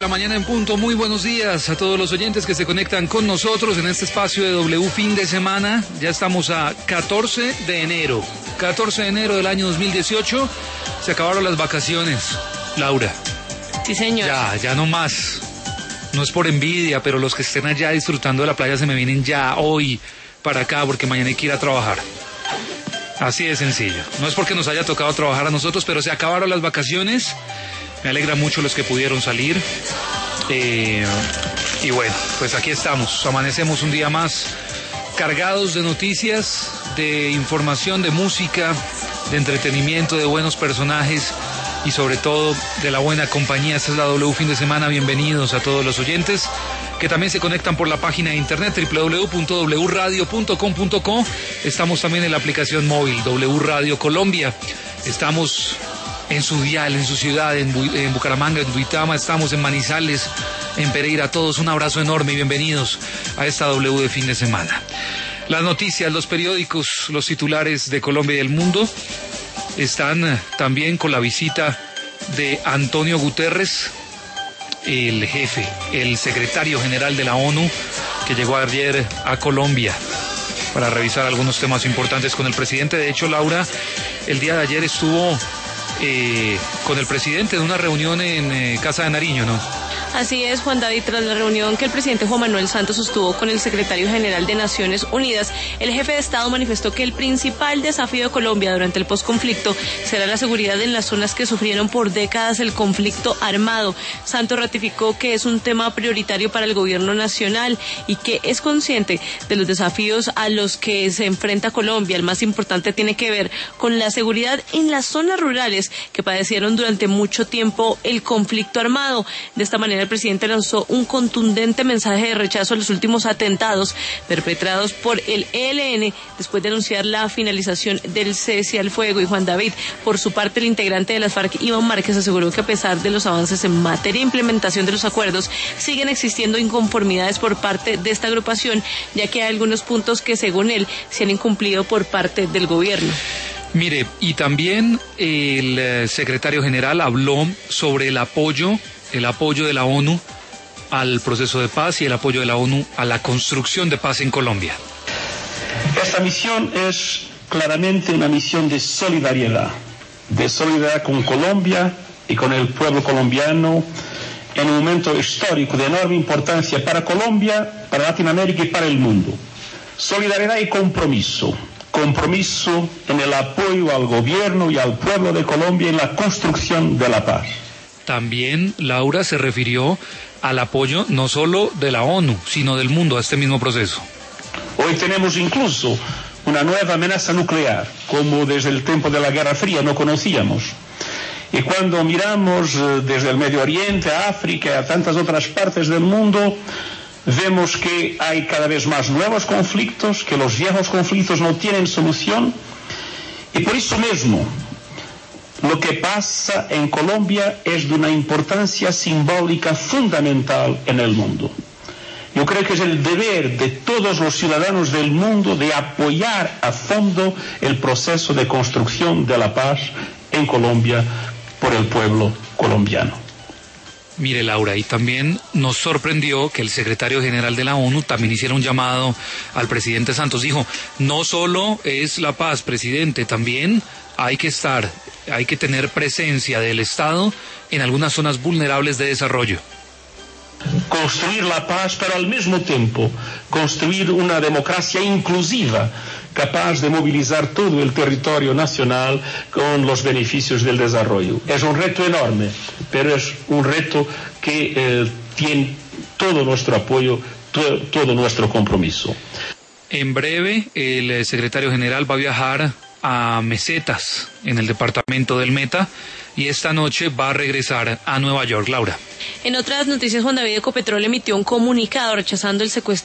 La mañana en punto, muy buenos días a todos los oyentes que se conectan con nosotros en este espacio de W Fin de Semana. Ya estamos a 14 de enero del año 2018. Se acabaron las vacaciones, Laura. Sí, señor. Ya no más. No es por envidia, pero los que estén allá disfrutando de la playa se me vienen ya hoy para acá porque mañana hay que ir a trabajar. Así de sencillo. No es porque nos haya tocado trabajar a nosotros, pero se acabaron las vacaciones. Me alegra mucho los que pudieron salir. Y bueno, pues aquí estamos. Amanecemos un día más cargados de noticias, de información, de música, de entretenimiento, de buenos personajes y sobre todo de la buena compañía. Esta es la W Fin de Semana. Bienvenidos a todos los oyentes que también se conectan por la página de internet www.wradio.com.co. Estamos también en la aplicación móvil W Radio Colombia. Estamos en su dial, en su ciudad, en Bucaramanga, en Duitama, estamos en Manizales, en Pereira. A todos un abrazo enorme y bienvenidos a esta W de Fin de Semana. Las noticias, los periódicos, los titulares de Colombia y del mundo están también con la visita de Antonio Guterres, el jefe, el secretario general de la ONU, que llegó ayer a Colombia para revisar algunos temas importantes con el presidente. De hecho, Laura, el día de ayer estuvo con el presidente de una reunión en Casa de Nariño, ¿no? Así es, Juan David. Tras la reunión que el presidente Juan Manuel Santos sostuvo con el secretario general de Naciones Unidas, el jefe de Estado manifestó que el principal desafío de Colombia durante el posconflicto será la seguridad en las zonas que sufrieron por décadas el conflicto armado. Santos ratificó que es un tema prioritario para el gobierno nacional y que es consciente de los desafíos a los que se enfrenta Colombia. El más importante tiene que ver con la seguridad en las zonas rurales que padecieron durante mucho tiempo el conflicto armado. De esta manera, el presidente lanzó un contundente mensaje de rechazo a los últimos atentados perpetrados por el ELN después de anunciar la finalización del cese al fuego. Y Juan David, por su parte, el integrante de las FARC, Iván Márquez, aseguró que a pesar de los avances en materia de implementación de los acuerdos, siguen existiendo inconformidades por parte de esta agrupación, ya que hay algunos puntos que, según él, se han incumplido por parte del gobierno. Mire, y también el secretario general habló sobre el apoyo de la ONU al proceso de paz y el apoyo de la ONU a la construcción de paz en Colombia. Esta misión es claramente una misión de solidaridad con Colombia y con el pueblo colombiano en un momento histórico de enorme importancia para Colombia, para Latinoamérica y para el mundo. Solidaridad y compromiso en el apoyo al gobierno y al pueblo de Colombia en la construcción de la paz. También Laura se refirió al apoyo no solo de la ONU, sino del mundo a este mismo proceso. Hoy tenemos incluso una nueva amenaza nuclear, como desde el tiempo de la Guerra Fría no conocíamos. Y cuando miramos desde el Medio Oriente a África y a tantas otras partes del mundo, vemos que hay cada vez más nuevos conflictos, que los viejos conflictos no tienen solución. Y por eso mismo, lo que pasa en Colombia es de una importancia simbólica fundamental en el mundo. Yo creo que es el deber de todos los ciudadanos del mundo de apoyar a fondo el proceso de construcción de la paz en Colombia por el pueblo colombiano. Mire, Laura, y también nos sorprendió que el secretario general de la ONU también hiciera un llamado al presidente Santos. Dijo, no solo es la paz, presidente, también hay que tener presencia del Estado en algunas zonas vulnerables de desarrollo. Construir la paz, pero al mismo tiempo construir una democracia inclusiva, capaz de movilizar todo el territorio nacional con los beneficios del desarrollo. Es un reto enorme, pero es un reto que tiene todo nuestro apoyo, todo nuestro compromiso. En breve, el secretario general va a viajar a Mesetas, en el departamento del Meta, y esta noche va a regresar a Nueva York. Laura. En otras noticias, Juan David, Ecopetrol emitió un comunicado rechazando el secuestro